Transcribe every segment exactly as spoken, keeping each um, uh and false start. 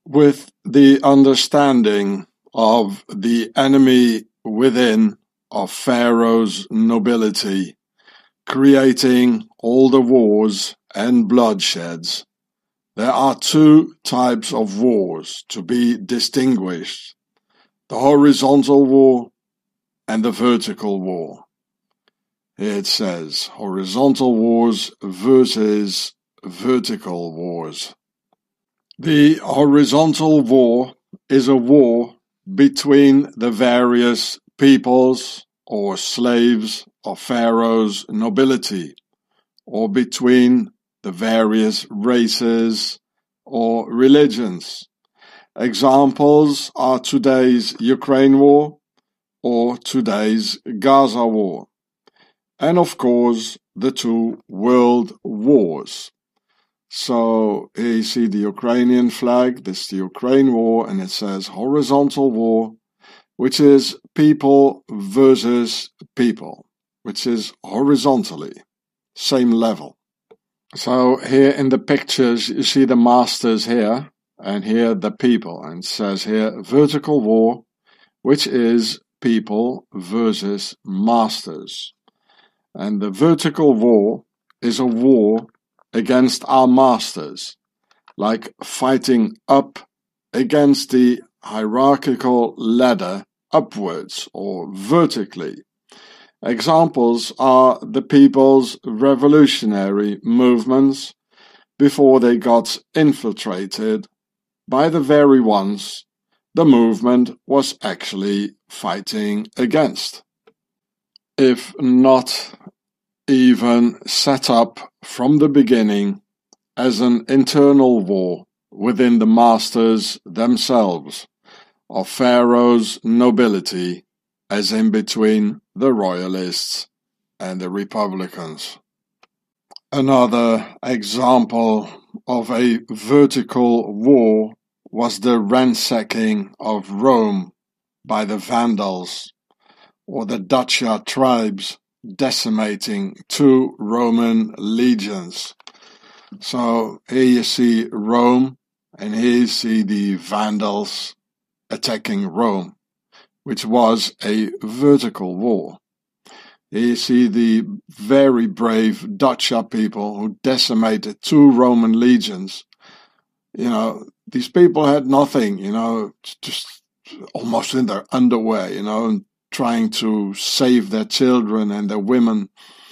with the understanding of the enemy within of Pharaoh's nobility, creating all the wars and bloodsheds, there are two types of wars to be distinguished: the horizontal war and the vertical war. Here it says horizontal wars versus vertical wars. The horizontal war is a war between the various peoples or slaves of Pharaoh's nobility, or between the various races or religions. Examples are today's Ukraine war or today's Gaza war, and of course the two world wars. So here you see the Ukrainian flag, this is the Ukraine war, and it says horizontal war, which is people versus people, which is horizontally, same level. So here in the pictures you see the masters here, and here the people, and it says here vertical war, which is people versus masters. And the vertical war is a war against our masters, like fighting up against the hierarchical ladder upwards or vertically. Examples are the people's revolutionary movements before they got infiltrated by the very ones the movement was actually fighting against. If not even set up from the beginning as an internal war within the masters themselves of Pharaoh's nobility, as in between the royalists and the republicans. Another example of a vertical war was the ransacking of Rome by the Vandals, or the Dacia tribes decimating two Roman legions. So here you see Rome, and here you see the Vandals attacking Rome, which was a vertical war. Here you see the very brave Dacia people who decimated two Roman legions. You know, these people had nothing, you know, just almost in their underwear, you know, and trying to save their children and their women,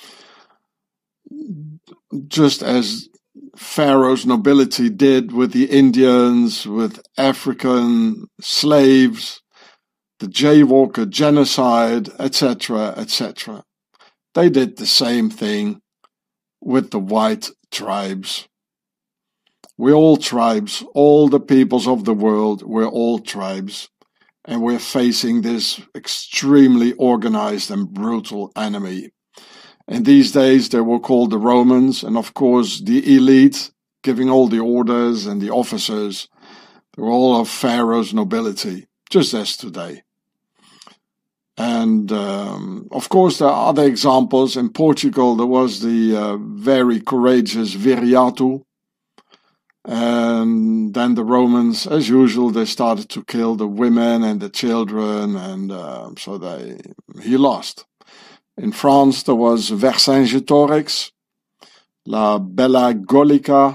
just as Pharaoh's nobility did with the Indians, with African slaves, the jaywalker genocide, et cetera, et cetera. They did the same thing with the white tribes. We're all tribes, all the peoples of the world, we're all tribes. And we're facing this extremely organized and brutal enemy. And these days they were called the Romans, and of course the elite giving all the orders and the officers, they were all of Pharaoh's nobility, just as today. And um, of course there are other examples. In Portugal there was the uh, very courageous Viriato. And then the Romans, as usual, they started to kill the women and the children, and uh, so they he lost. In France, there was Vercingetorix, La Bella Gallica.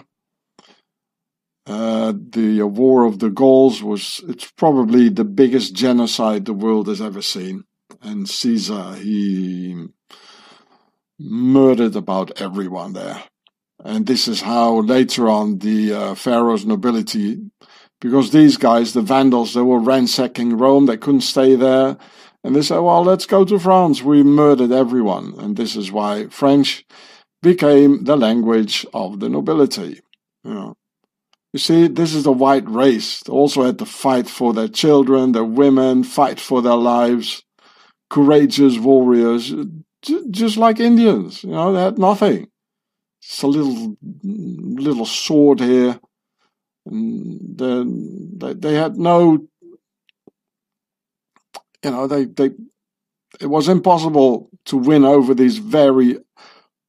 Uh, the uh, War of the Gauls was, it's probably the biggest genocide the world has ever seen. And Caesar, he murdered about everyone there. And this is how later on the uh, Pharaoh's nobility, because these guys, the Vandals, they were ransacking Rome, they couldn't stay there. And they said, well, let's go to France. We murdered everyone. And this is why French became the language of the nobility. You know, you see, this is the white race. They also had to fight for their children, their women, fight for their lives. Courageous warriors, just like Indians. You know, they had nothing. Just a little, little sword here. And then they, they had no, you know, they, they, it was impossible to win over these very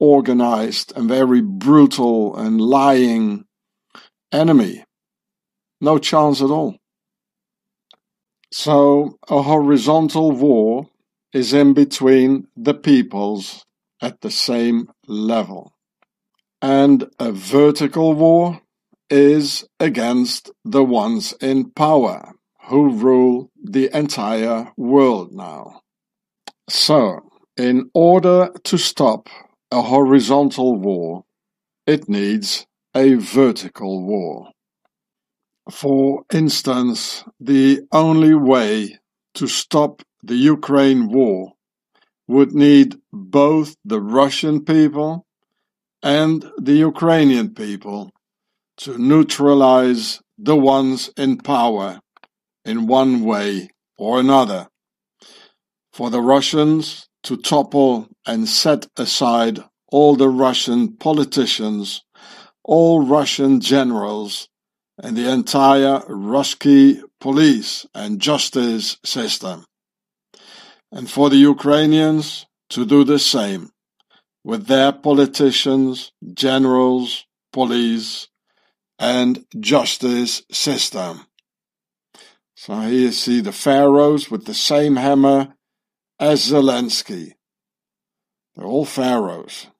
organized and very brutal and lying enemy. No chance at all. So a horizontal war is in between the peoples at the same level. And a vertical war is against the ones in power who rule the entire world now. So, in order to stop a horizontal war, it needs a vertical war. For instance, the only way to stop the Ukraine war would need both the Russian people and the Ukrainian people to neutralize the ones in power in one way or another. For the Russians to topple and set aside all the Russian politicians, all Russian generals, and the entire Ruski police and justice system. And for the Ukrainians to do the same with their politicians, generals, police, and justice system. So here you see the pharaohs with the same hammer as Zelensky. They're all pharaohs.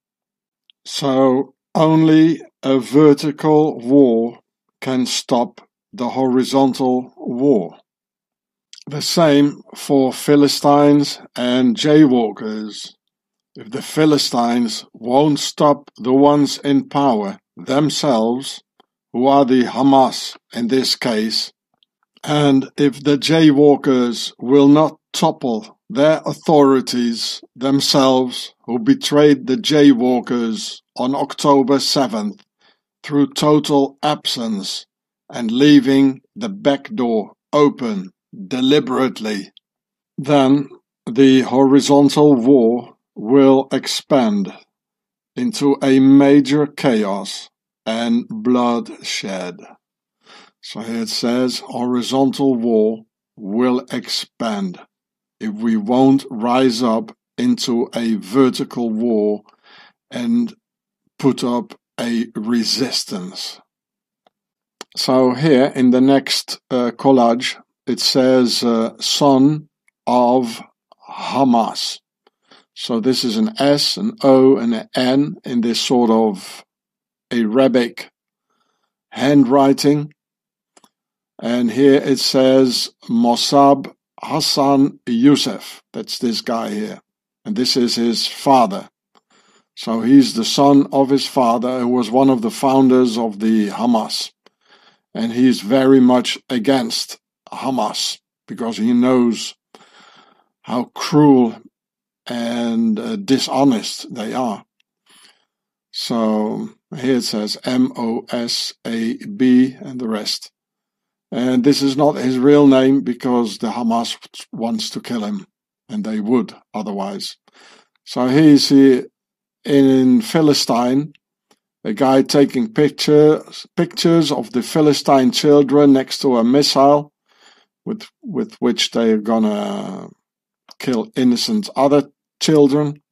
So only a vertical war can stop the horizontal war. The same for Philistines and jaywalkers. If the Philistines won't stop the ones in power themselves, who are the Hamas in this case, and if the jaywalkers will not topple their authorities themselves, who betrayed the jaywalkers on October seventh through total absence and leaving the back door open deliberately, then the horizontal war will expand into a major chaos and bloodshed. So here it says horizontal war will expand if we won't rise up into a vertical war and put up a resistance. So here in the next uh, collage it says uh, son of Hamas. So this is an S, an O, and an N in this sort of Arabic handwriting. And here it says Mossab Hassan Youssef. That's this guy here. And this is his father. So he's the son of his father, who was one of the founders of the Hamas. And he's very much against Hamas because he knows how cruel and uh, dishonest they are. So here it says M O S A B and the rest. And this is not his real name because the Hamas wants to kill him, and they would otherwise. So here you see in Philistine, a guy taking pictures pictures of the Philistine children next to a missile with with which they are gonna kill innocent other children.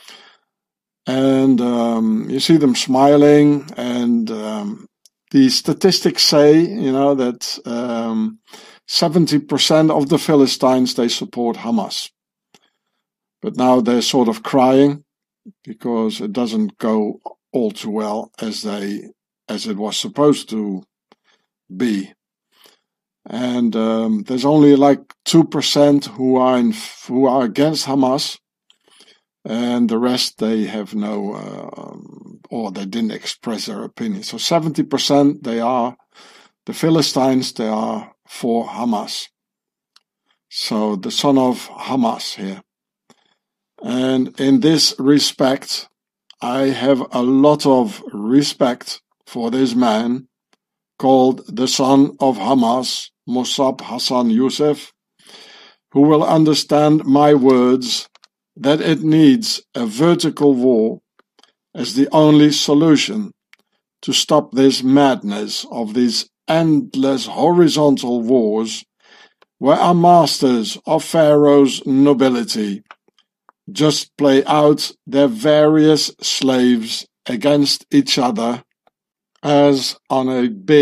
And um, you see them smiling, and um, the statistics say, you know, that um, seventy percent of the Philistines, they support Hamas. But now they're sort of crying because it doesn't go all too well as they as it was supposed to be. And um, there's only like two percent who are in, who are against Hamas, and the rest they have no, uh, or they didn't express their opinion. So seventy percent they are, the Philistines, they are for Hamas. So the son of Hamas here. And in this respect, I have a lot of respect for this man called the son of Hamas, Mossab Hassan Youssef, who will understand my words that it needs a vertical war as the only solution to stop this madness of these endless horizontal wars where our masters of Pharaoh's nobility just play out their various slaves against each other as on a big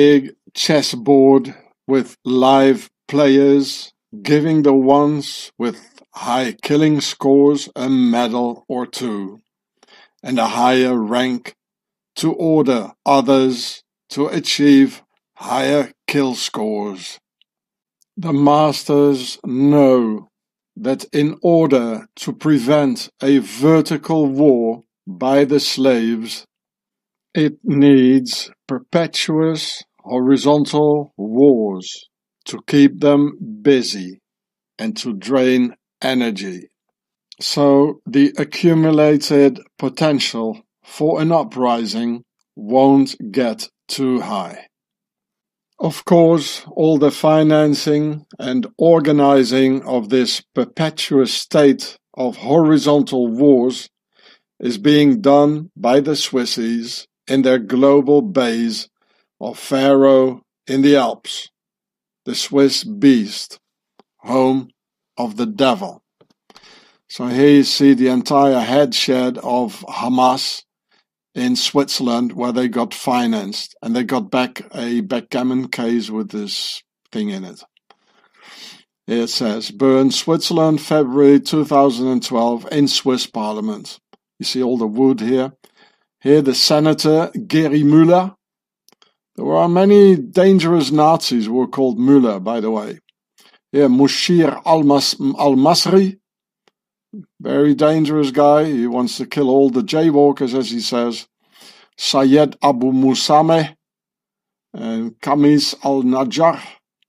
chessboard with live players, giving the ones with high killing scores a medal or two, and a higher rank to order others to achieve higher kill scores. The masters know that in order to prevent a vertical war by the slaves, it needs perpetuous horizontal wars to keep them busy and to drain energy. So the accumulated potential for an uprising won't get too high. Of course, all the financing and organizing of this perpetuous state of horizontal wars is being done by the Swissies in their global base of Faro in the Alps, the Swiss beast, home of the devil. So here you see the entire headshed of Hamas in Switzerland, where they got financed, and they got back a backgammon case with this thing in it. Here it says, Bern, Switzerland, February two thousand twelve, in Swiss Parliament. You see all the wood here. Here the Senator, Geri Müller. There were many dangerous Nazis who were called Müller, by the way. Here, Mushir al-Masri. Very dangerous guy. He wants to kill all the jaywalkers, as he says. Sayed Abu Musameh and Kamis al-Najjar.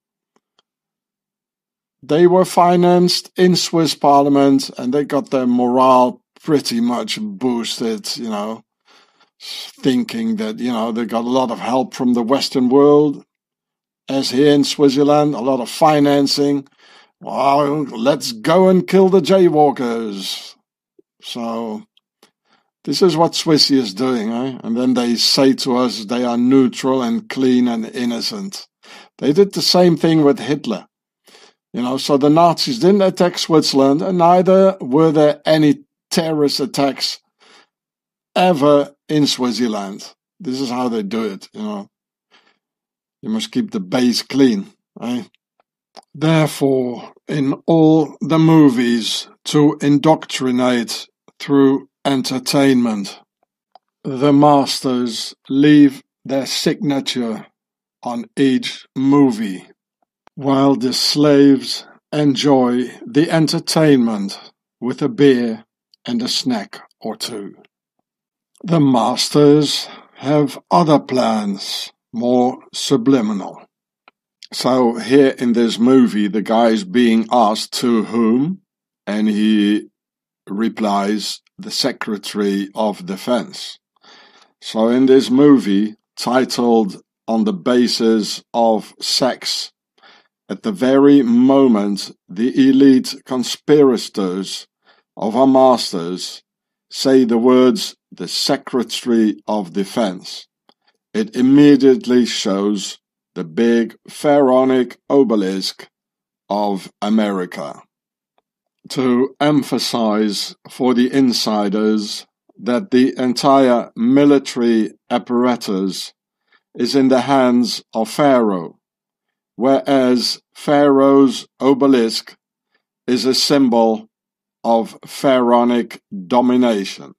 They were financed in Swiss Parliament, and they got their morale pretty much boosted, you know, thinking that, you know, they got a lot of help from the Western world, as here in Switzerland, a lot of financing. Well, let's go and kill the jaywalkers. So this is what Swissy is doing, eh? And then they say to us they are neutral and clean and innocent. They did the same thing with Hitler. You know, so the Nazis didn't attack Switzerland, and neither were there any terrorist attacks ever in Swaziland. This is how they do it, you know. You must keep the base clean, eh? Therefore, in all the movies, to indoctrinate through entertainment, the masters leave their signature on each movie, while the slaves enjoy the entertainment with a beer and a snack or two. The masters have other plans, more subliminal. So here in this movie, the guy is being asked to whom, and he replies, the Secretary of Defense. So in this movie, titled On the Basis of Sex, at the very moment the elite conspirators of our masters say the words, the Secretary of Defense, it immediately shows the big pharaonic obelisk of America, to emphasize for the insiders that the entire military apparatus is in the hands of Pharaoh, whereas Pharaoh's obelisk is a symbol of pharaonic domination.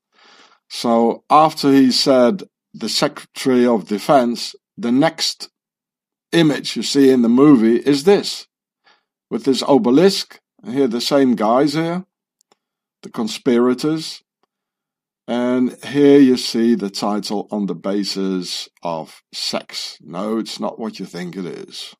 So after he said the Secretary of Defense, the next image you see in the movie is this, with this obelisk. Here the same guys here, the conspirators, and here you see the title On the Basis of Sex. No, it's not what you think it is.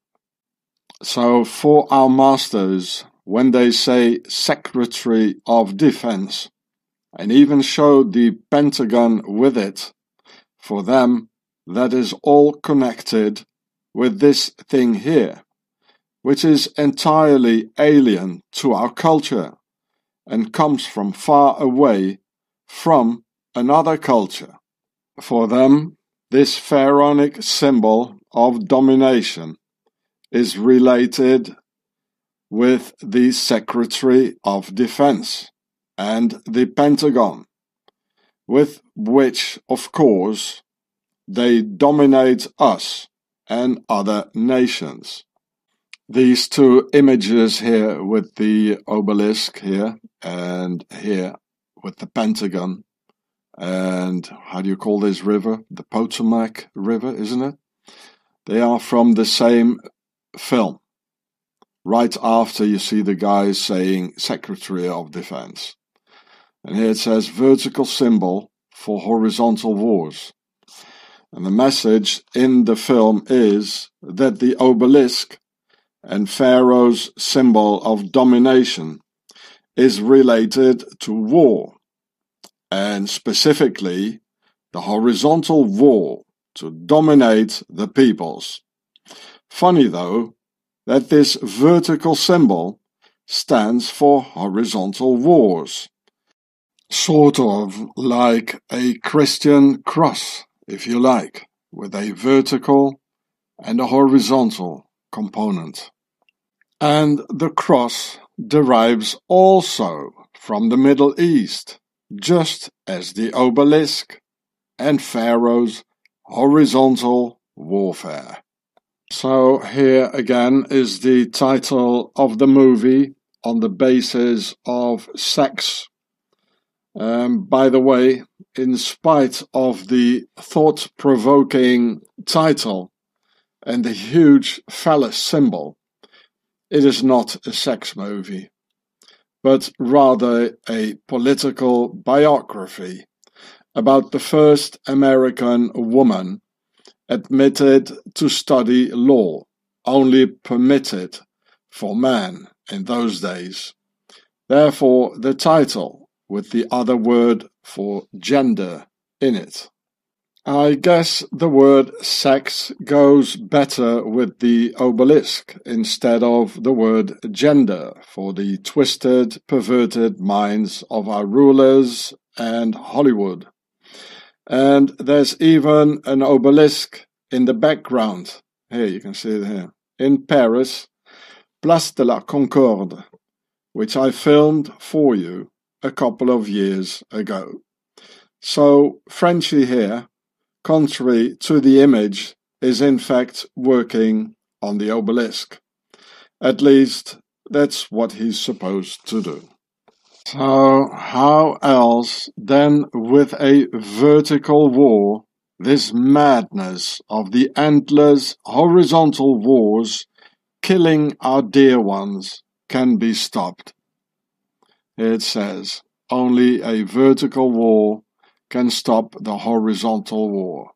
So for our masters, when they say Secretary of Defense, and even show the Pentagon with it, for them that is all connected with this thing here, which is entirely alien to our culture and comes from far away from another culture. For them, this pharaonic symbol of domination is related with the Secretary of Defense and the Pentagon, with which, of course, they dominate us and other nations. These two images here with the obelisk here and here with the Pentagon and how do you call this river? The Potomac River, isn't it? They are from the same film. Right after you see the guy saying Secretary of Defense. And here it says vertical symbol for horizontal wars. And the message in the film is that the obelisk and Pharaoh's symbol of domination is related to war, and specifically the horizontal war to dominate the peoples. Funny though, that this vertical symbol stands for horizontal wars, sort of like a Christian cross, if you like, with a vertical and a horizontal component. And the cross derives also from the Middle East, just as the obelisk and Pharaoh's horizontal warfare. So here again is the title of the movie on the basis of sex. Um, by the way, in spite of the thought-provoking title and the huge phallus symbol, it is not a sex movie, but rather a political biography about the first American woman admitted to study law, only permitted for men in those days. Therefore, the title with the other word for gender in it. I guess the word sex goes better with the obelisk instead of the word gender for the twisted, perverted minds of our rulers and Hollywood. And there's even an obelisk in the background. Here, you can see it here. In Paris, Place de la Concorde, which I filmed for you a couple of years ago. So, Frenchie here, contrary to the image, is in fact working on the obelisk. At least, that's what he's supposed to do. So, how else than with a vertical war, this madness of the endless horizontal wars killing our dear ones can be stopped? It says, only a vertical war can stop the horizontal war.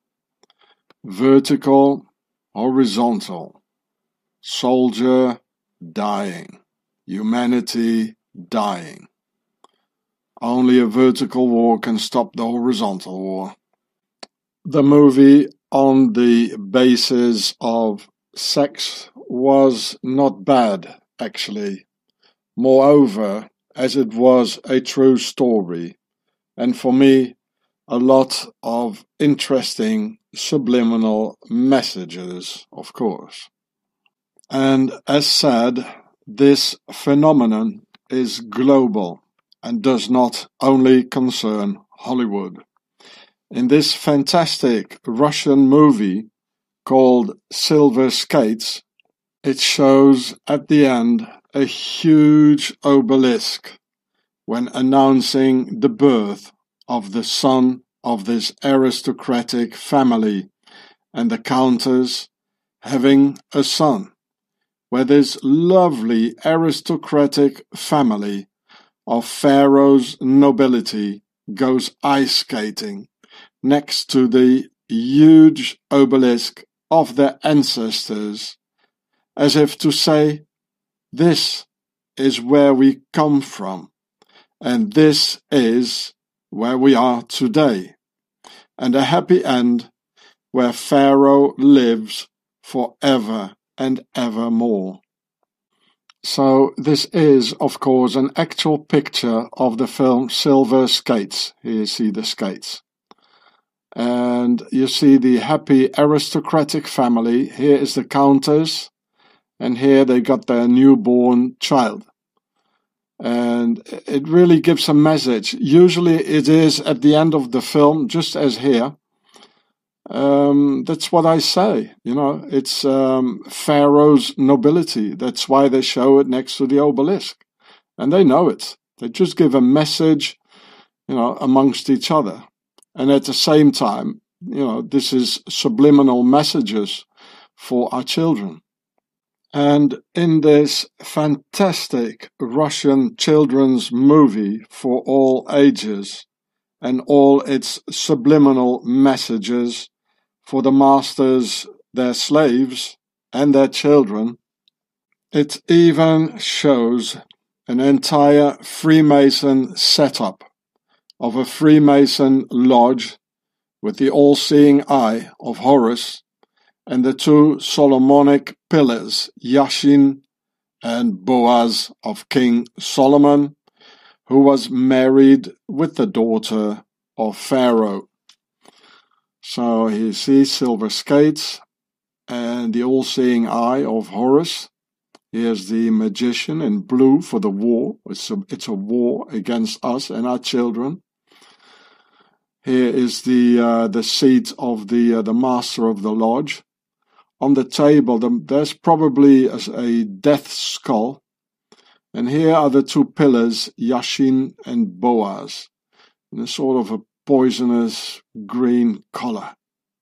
Vertical, horizontal. Soldier dying. Humanity dying. Only a vertical war can stop the horizontal war. The movie on the basis of sex was not bad, actually. Moreover, as it was a true story, and for me, a lot of interesting subliminal messages, of course. And as said, this phenomenon is global and does not only concern Hollywood. In this fantastic Russian movie called Silver Skates, it shows at the end a huge obelisk when announcing the birth of the son of this aristocratic family and the countess having a son, where this lovely aristocratic family of Pharaoh's nobility goes ice skating next to the huge obelisk of their ancestors, as if to say, this is where we come from, and this is where we are today, and a happy end where Pharaoh lives forever and evermore. So this is, of course, an actual picture of the film Silver Skates. Here you see the skates. And you see the happy aristocratic family. Here is the countess, and here they got their newborn child. And it really gives a message. Usually it is at the end of the film, just as here. Um, that's what I say. You know, it's um, Pharaoh's nobility. That's why they show it next to the obelisk. And they know it. They just give a message, you know, amongst each other. And at the same time, you know, this is subliminal messages for our children. And in this fantastic Russian children's movie for all ages and all its subliminal messages for the masters, their slaves, and their children, it even shows an entire Freemason setup of a Freemason lodge with the all-seeing eye of Horus and the two Solomonic pillars, Yashin and Boaz of King Solomon, who was married with the daughter of Pharaoh. So you see silver skates and the all-seeing eye of Horus. Here's the magician in blue for the war. It's a, it's a war against us and our children. Here is the uh, the seat of the uh, the master of the lodge. On the table, the, there's probably a, a death skull. And here are the two pillars, Yashin and Boaz, in a sort of a poisonous green color.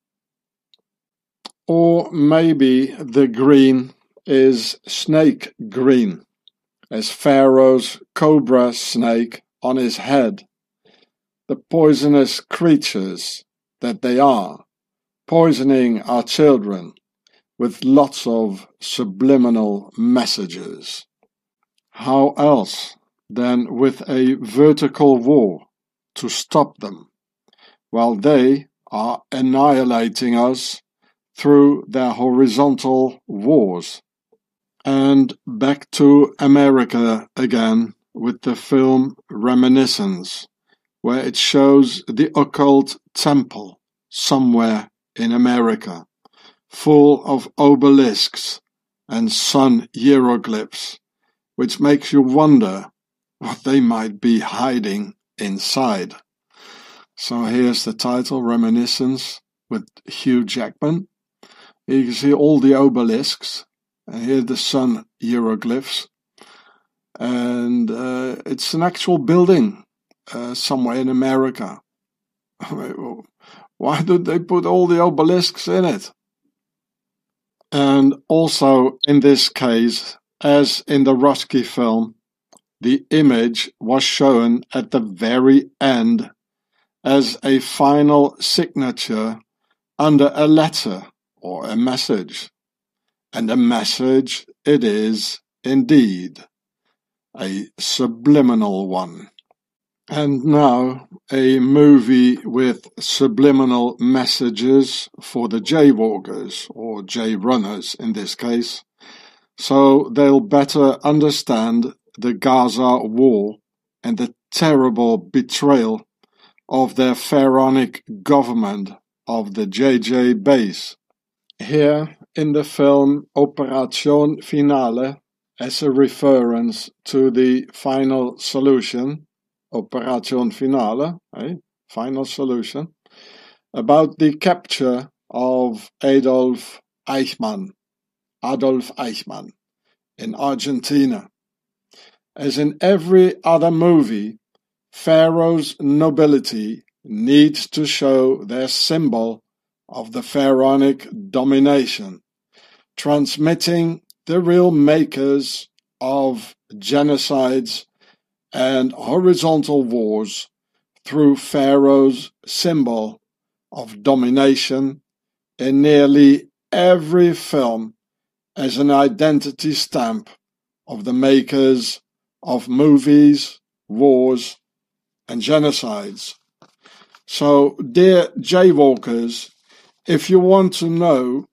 Or maybe the green is snake green, as Pharaoh's cobra snake on his head. The poisonous creatures that they are, poisoning our children with lots of subliminal messages. How else than with a vertical war to stop them, while they are annihilating us through their horizontal wars? And back to America again with the film Reminiscence, where it shows the occult temple somewhere in America, full of obelisks and sun hieroglyphs, which makes you wonder what they might be hiding inside. So here's the title, Reminiscence, with Hugh Jackman. Here you can see all the obelisks, and here the sun hieroglyphs. And uh, it's an actual building uh, somewhere in America. Why did they put all the obelisks in it? And also in this case, as in the Rusky film, the image was shown at the very end as a final signature under a letter or a message. And a message it is indeed, a subliminal one. And now a movie with subliminal messages for the jaywalkers, or jayrunners in this case, so they'll better understand the Gaza war and the terrible betrayal of their pharaonic government of the J J base. Here in the film Operation Finale, as a reference to the final solution, Operation Finale, eh? Final solution, about the capture of Adolf Eichmann, Adolf Eichmann, in Argentina. As in every other movie, Pharaoh's nobility needs to show their symbol of the pharaonic domination, transmitting the real makers of genocides and horizontal wars through Pharaoh's symbol of domination in nearly every film as an identity stamp of the makers of movies, wars, and genocides. So, dear jaywalkers, if you want to know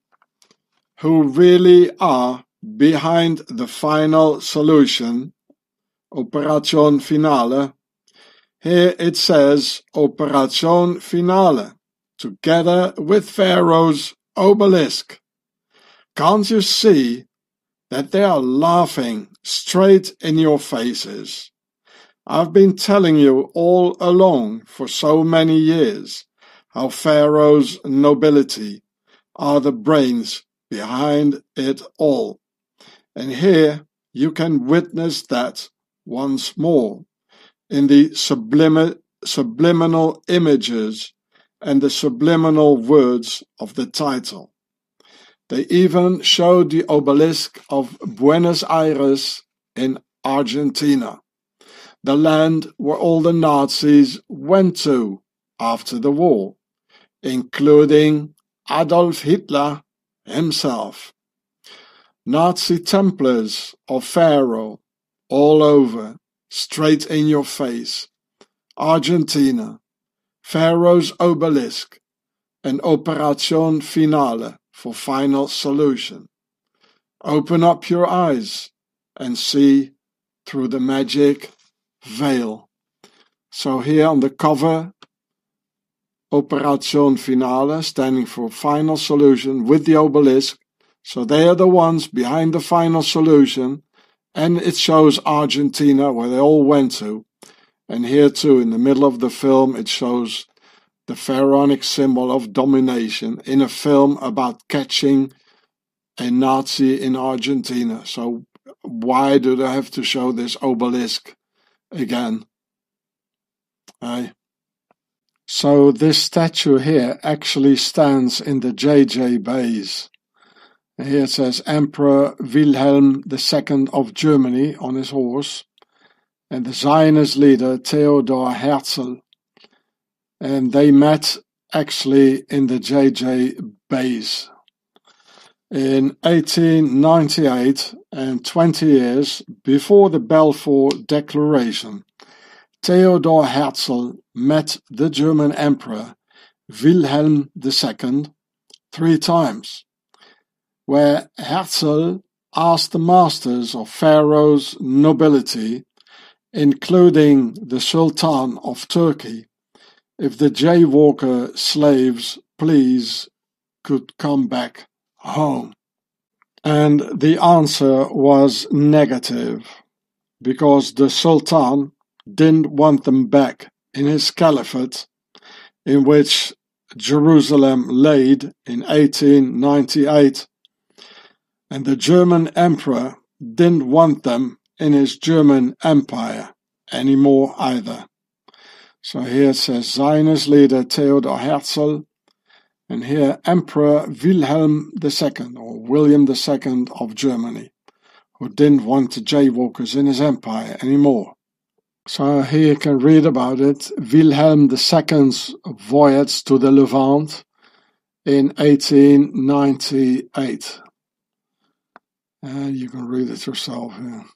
who really are behind the final solution, Operation Finale, here it says Operation Finale, together with Pharaoh's obelisk. Can't you see that they are laughing straight in your faces? I've been telling you all along for so many years how Pharaoh's nobility are the brains behind it all. And here you can witness that once more in the sublimi- subliminal images and the subliminal words of the title. They even showed the obelisk of Buenos Aires in Argentina, the land where all the Nazis went to after the war, including Adolf Hitler himself. Nazi Templars of Pharaoh all over, straight in your face. Argentina, Pharaoh's obelisk, and Operación Finale for final solution. Open up your eyes and see through the magic veil. So here on the cover, Operación Finale, standing for final solution with the obelisk. So they are the ones behind the final solution, and it shows Argentina, where they all went to. And here too, in the middle of the film, it shows the pharaonic symbol of domination in a film about catching a Nazi in Argentina. So why do they have to show this obelisk again? Aye. So this statue here actually stands in the J J base. Here it says Emperor Wilhelm the Second of Germany on his horse, and the Zionist leader Theodor Herzl. And they met actually in the J J base. In eighteen ninety-eight, and twenty years before the Balfour Declaration, Theodor Herzl met the German Emperor Wilhelm the Second three times, where Herzl asked the masters of Pharaoh's nobility, including the Sultan of Turkey, if the jaywalker slaves, please, could come back home. And the answer was negative, because the Sultan didn't want them back in his caliphate, in which Jerusalem laid in eighteen ninety-eight. And the German emperor didn't want them in his German empire anymore either. So here it says Zionist leader Theodor Herzl, and here Emperor Wilhelm the Second, or William the Second of Germany, who didn't want the jaywalkers in his empire anymore. So here you can read about it. Wilhelm the Second's voyage to the Levant in eighteen ninety-eight. And you can read it yourself here.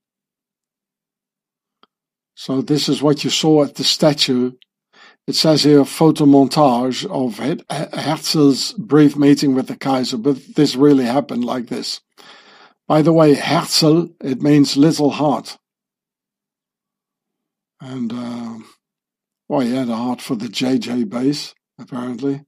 So this is what you saw at the statue. It says here photo montage of Herzl's brief meeting with the Kaiser, but this really happened like this. By the way, Herzl, it means little heart. And, uh, well, he had a heart for the J J base, apparently.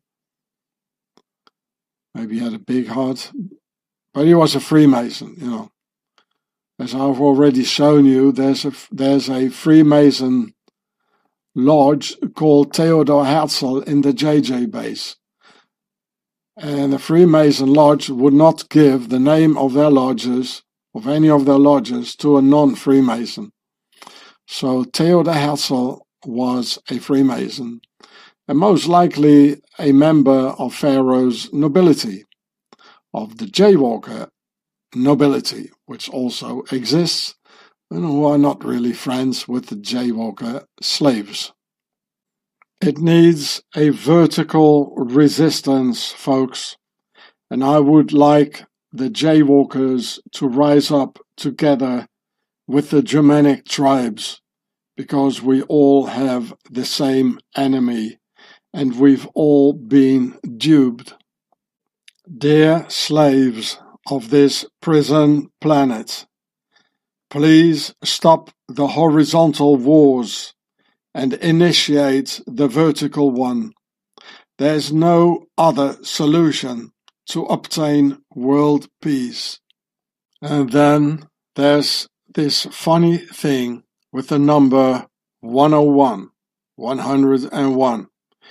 Maybe he had a big heart. But he was a Freemason, you know. As I've already shown you, there's a, there's a Freemason lodge called Theodor Herzl in the J J base. And the Freemason lodge would not give the name of their lodges, of any of their lodges, to a non-Freemason. So Theodor Herzl was a Freemason, and most likely a member of Pharaoh's nobility, of the jaywalker nobility, which also exists, and who are not really friends with the jaywalker slaves. It needs a vertical resistance, folks, and I would like the jaywalkers to rise up together with the Germanic tribes, because we all have the same enemy, and we've all been duped. Dear slaves of this prison planet, please stop the horizontal wars and initiate the vertical one. There's no other solution to obtain world peace. And then there's this funny thing with the number one oh one, one hundred and one,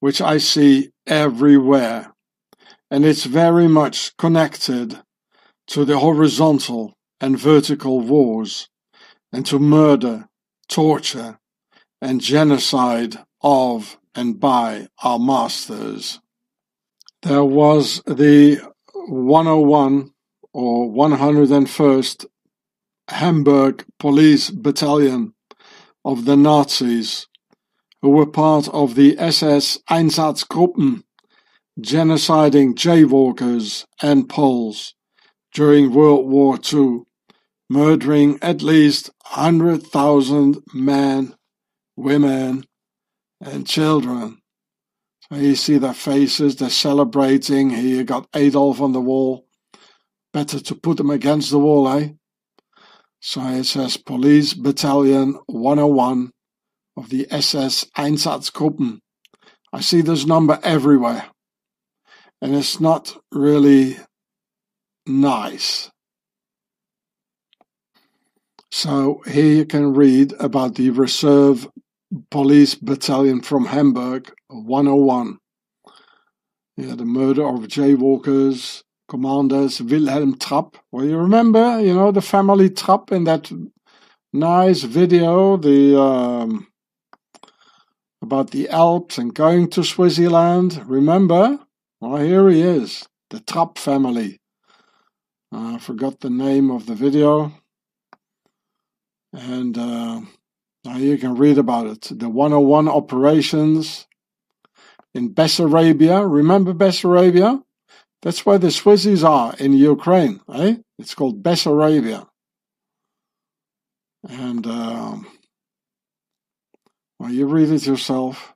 which I see everywhere, and it's very much connected to the horizontal and vertical wars, and to murder, torture, and genocide of and by our masters. There was the one oh one or one hundred first Hamburg Police Battalion of the Nazis, who were part of the S S Einsatzgruppen, genociding jaywalkers and Poles during World War Two, murdering at least one hundred thousand men, women, and children. So you see their faces, they're celebrating. Here you got Adolf on the wall. Better to put them against the wall, eh? So it says Police Battalion one oh one of the S S Einsatzgruppen. I see this number everywhere, and it's not really nice. So here you can read about the Reserve Police Battalion from Hamburg, one oh one. Yeah, the murder of jaywalkers, commanders Wilhelm Trapp. Well, you remember, you know, the family Trapp in that nice video, the um, about the Alps and going to Switzerland. Remember? Well, here he is, the Trapp family. Uh, I forgot the name of the video. And uh, now you can read about it. The one oh one operations in Bessarabia. Remember Bessarabia? That's where the Swissies are in Ukraine. Eh? It's called Bessarabia. And uh, well, you read it yourself.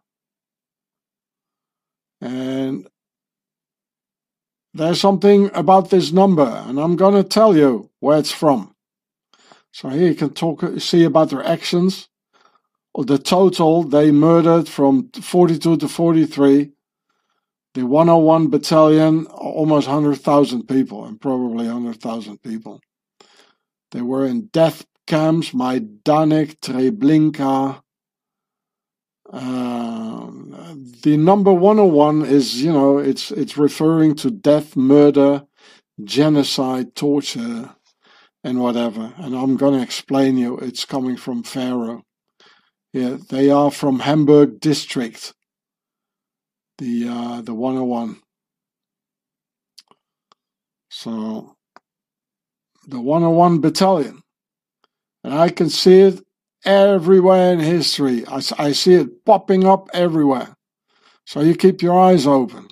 And there's something about this number, and I'm going to tell you where it's from. So here you can talk, see about their actions. The total, they murdered from forty-two to forty-three. The one oh one battalion, almost one hundred thousand people, and probably one hundred thousand people. They were in death camps, Majdanek, Treblinka. Uh, the number one oh one is, you know, it's it's referring to death, murder, genocide, torture, and whatever. And I'm going to explain you, it's coming from Pharaoh. Yeah, they are from Hamburg district, the uh, the one oh one. So, the one oh one battalion. And I can see it everywhere in history. I, I see it popping up everywhere. So you keep your eyes open.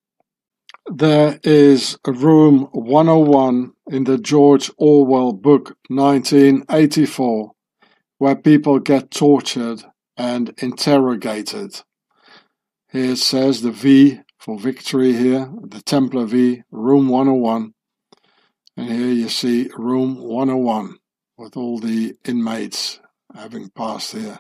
There is room one oh one in the George Orwell book nineteen eighty-four, where people get tortured and interrogated. Here it says the V for victory here, the Templar V, room one oh one. And here you see room one oh one with all the inmates having passed here.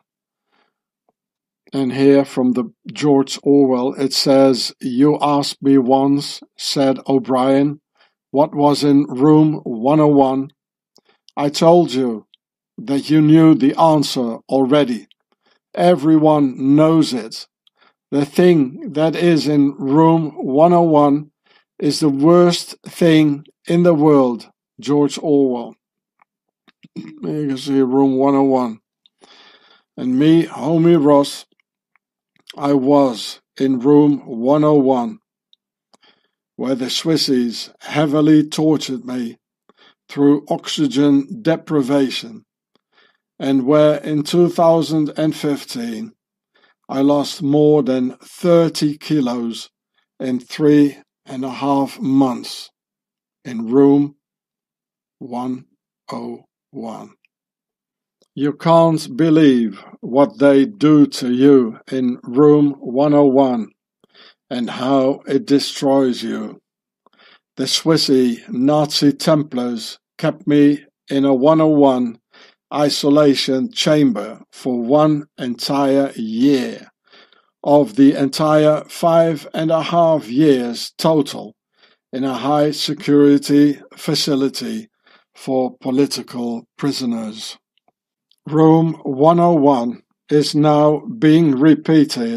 And here from the George Orwell, it says, "You asked me once," said O'Brien, "what was in room one oh one. I told you that you knew the answer already. Everyone knows it. The thing that is in room one oh one is the worst thing in the world." George Orwell. You can see room one oh one. And me, homie Ross, I was in room one oh one, where the Swissies heavily tortured me through oxygen deprivation, and where in two thousand fifteen I lost more than thirty kilos in three and a half months in room one oh one. You can't believe what they do to you in room one oh one and how it destroys you. The Swissy Nazi Templars kept me in a one oh one isolation chamber for one entire year of the entire five and a half years total in a high security facility for political prisoners. Room one oh one is now being repeated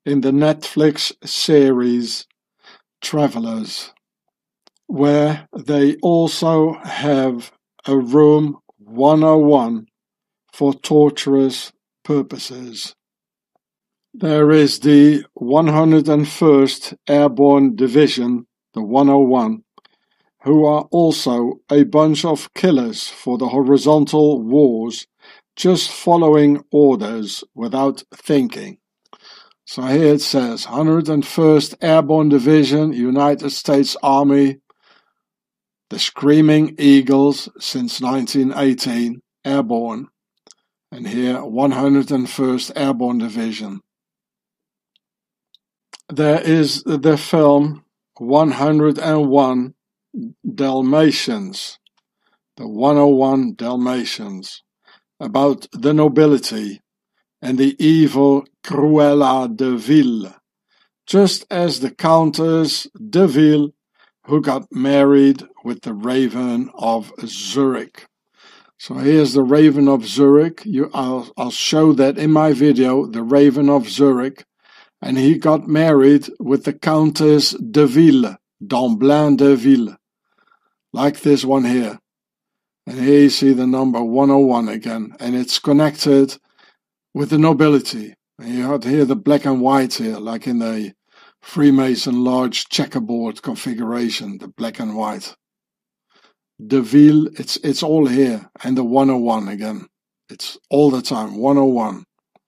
in the Netflix series Travelers, where they also have a room one oh one for torturous purposes. There is the one hundred first Airborne Division, the one oh one, who are also a bunch of killers for the horizontal wars, just following orders without thinking. So here it says one hundred first Airborne Division, United States Army, the Screaming Eagles since nineteen eighteen, airborne. And here one hundred first Airborne Division. There is the film one hundred one Dalmatians, the one oh one Dalmatians, about the nobility and the evil Cruella de Vil, just as the Countess de Vil, who got married with the Raven of Zurich. So here's the Raven of Zurich. You, I'll, I'll show that in my video, the Raven of Zurich. And he got married with the Countess de Vil, d'Amblin de Vil, like this one here. And here you see the number one oh one again, and it's connected with the nobility. And you have here the black and white here, like in the Freemason large checkerboard configuration, the black and white. De Vil, it's, it's all here, and the one oh one again. It's all the time, one oh one.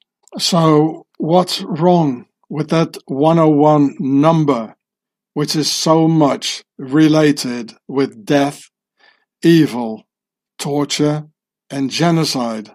So what's wrong with that one oh one number, which is so much related with death, evil, torture, and genocide?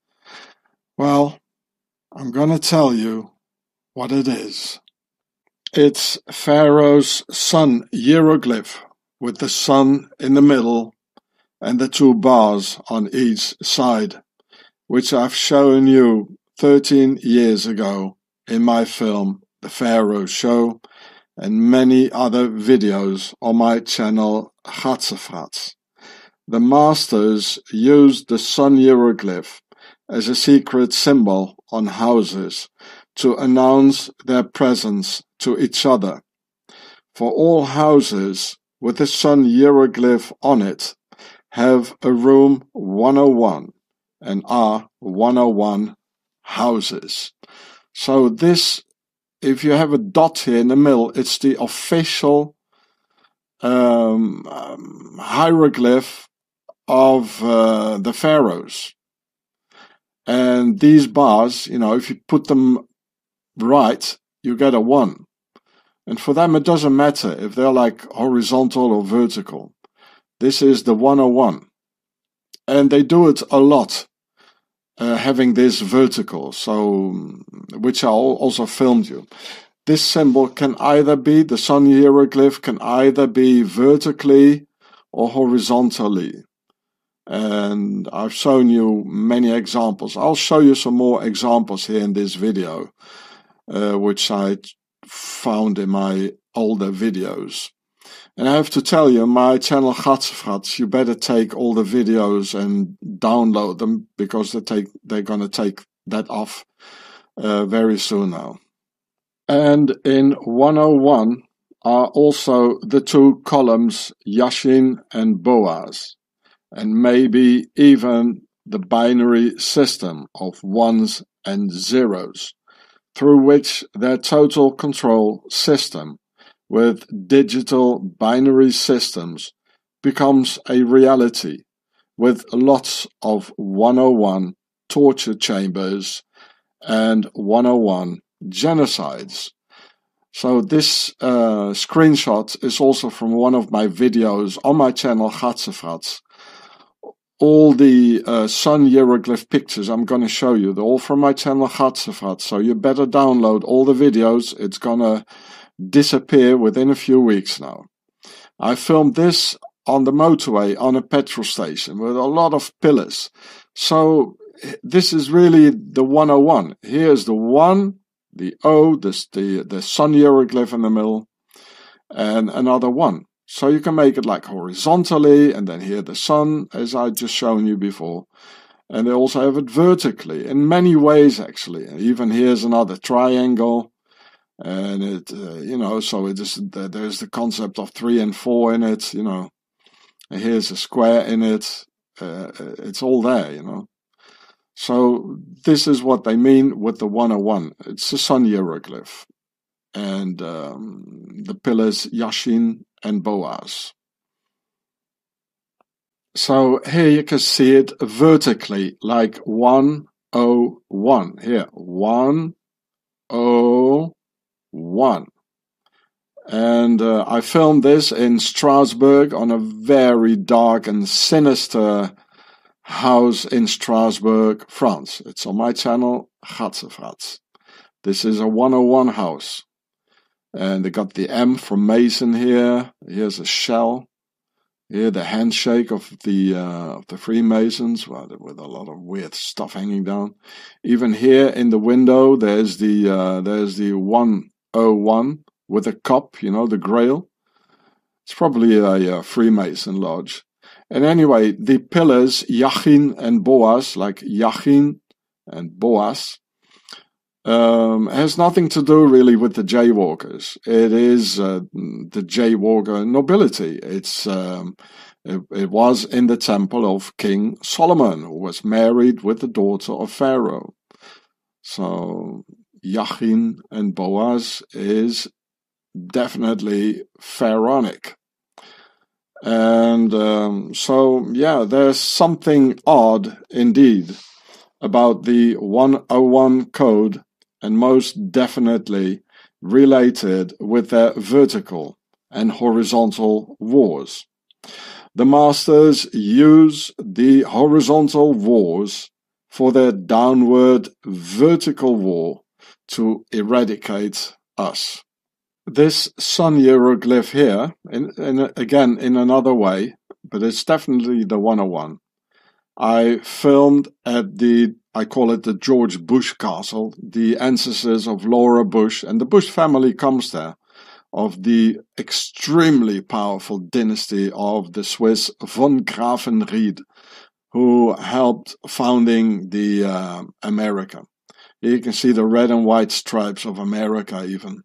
Well, I'm going to tell you what it is. It's Pharaoh's sun hieroglyph with the sun in the middle and the two bars on each side, which I've shown you thirteen years ago in my film, The Pharaoh Show, and many other videos on my channel, Chatzefratz. The masters used the sun hieroglyph as a secret symbol on houses to announce their presence to each other. For all houses with the sun hieroglyph on it have a room one oh one and are one oh one houses. So this, if you have a dot here in the middle, it's the official um, um, hieroglyph of uh, the pharaohs. And these bars, you know, if you put them right, you get a one. And for them, it doesn't matter if they're like horizontal or vertical. This is the one oh one. And they do it a lot. Uh, having this vertical, so which I also filmed you. This symbol can either be, the sun hieroglyph can either be vertically or horizontally. And I've shown you many examples. I'll show you some more examples here in this video, uh, which I found in my older videos. And I have to tell you, my channel Chatzefratz, you better take all the videos and download them, because they take, they're going to take that off uh, very soon now. And in one oh one are also the two columns Yashin and Boaz, and maybe even the binary system of ones and zeros, through which their total control system with digital binary systems becomes a reality, with lots of one oh one torture chambers and one oh one genocides. So this uh, screenshot is also from one of my videos on my channel Chatzefratz. All the uh, sun hieroglyph pictures I'm going to show you, they're all from my channel Chatzefratz, so you better download all the videos. It's going to disappear within a few weeks now. I filmed this on the motorway on a petrol station with a lot of pillars. So this is really the one oh one. Here's the one, the O, this, the, the sun hieroglyph in the middle, and another one. So you can make it like horizontally, and then here the sun, as I just shown you before. And they also have it vertically, in many ways actually. Even here's another triangle. And it, uh, you know, so it is, there's the concept of three and four in it, you know. And here's a square in it. Uh, it's all there, you know. So this is what they mean with the one oh one. It's a sun hieroglyph. And um, the pillars Yashin and Boaz. So here you can see it vertically, like one oh one. Here, one oh one. And uh, I filmed this in Strasbourg on a very dark and sinister house in Strasbourg, France. It's on my channel, Gatzefratz. This is a one oh one house. And they got the M from Mason here. Here's a shell. Here, the handshake of the uh, of the Freemasons, well, with a lot of weird stuff hanging down. Even here in the window, there's the uh, there's the one oh one with a cup, you know, the Grail. It's probably a, a Freemason lodge. And anyway, the pillars Yachin and Boaz, like Yachin and Boaz, um, has nothing to do really with the jaywalkers. It is uh, the jaywalker nobility. It's um, it, it was in the temple of King Solomon, who was married with the daughter of Pharaoh. So Yachin and Boaz is definitely pharaonic. And um, so, yeah, there's something odd indeed about the one oh one code, and most definitely related with their vertical and horizontal wars. The masters use the horizontal wars for their downward vertical war to eradicate us. This sun hieroglyph here, in, in, again in another way, but it's definitely the one oh one. I filmed at the, I call it the George Bush Castle, the ancestors of Laura Bush, and the Bush family comes there, of the extremely powerful dynasty of the Swiss von Grafenried, who helped founding the uh, America. Here you can see the red and white stripes of America even.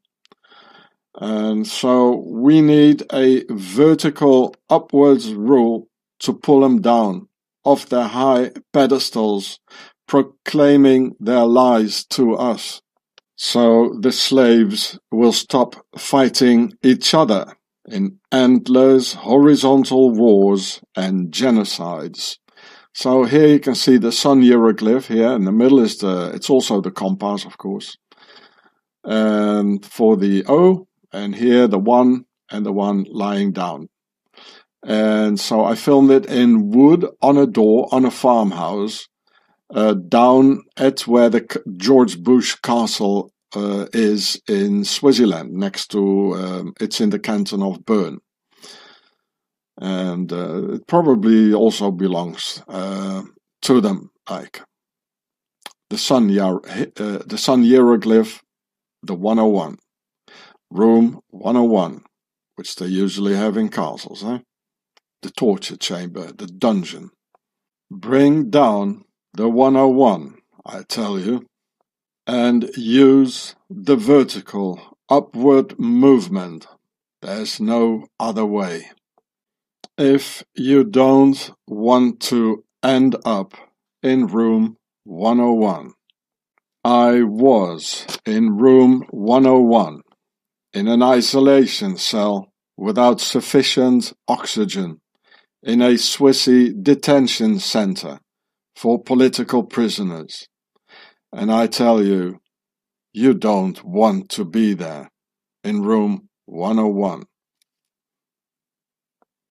And so we need a vertical upwards rule to pull them down off their high pedestals, proclaiming their lies to us. So the slaves will stop fighting each other in endless horizontal wars and genocides. So here you can see the sun hieroglyph here. In the middle is the, it's also the compass, of course. And for the O, and here the one and the one lying down. And so I filmed it in wood on a door on a farmhouse uh, down at where the George Bush Castle uh, is in Swaziland, next to, um, it's in the canton of Bern. And uh, it probably also belongs uh, to them, like the sun, uh, the sun hieroglyph, the one oh one. Room one oh one, which they usually have in castles, eh? The torture chamber, the dungeon. Bring down the one oh one, I tell you, and use the vertical upward movement. There's no other way. If you don't want to end up in room one oh one, I was in room one oh one. In an isolation cell without sufficient oxygen, in a Swissy detention center for political prisoners. And I tell you, you don't want to be there in room one oh one.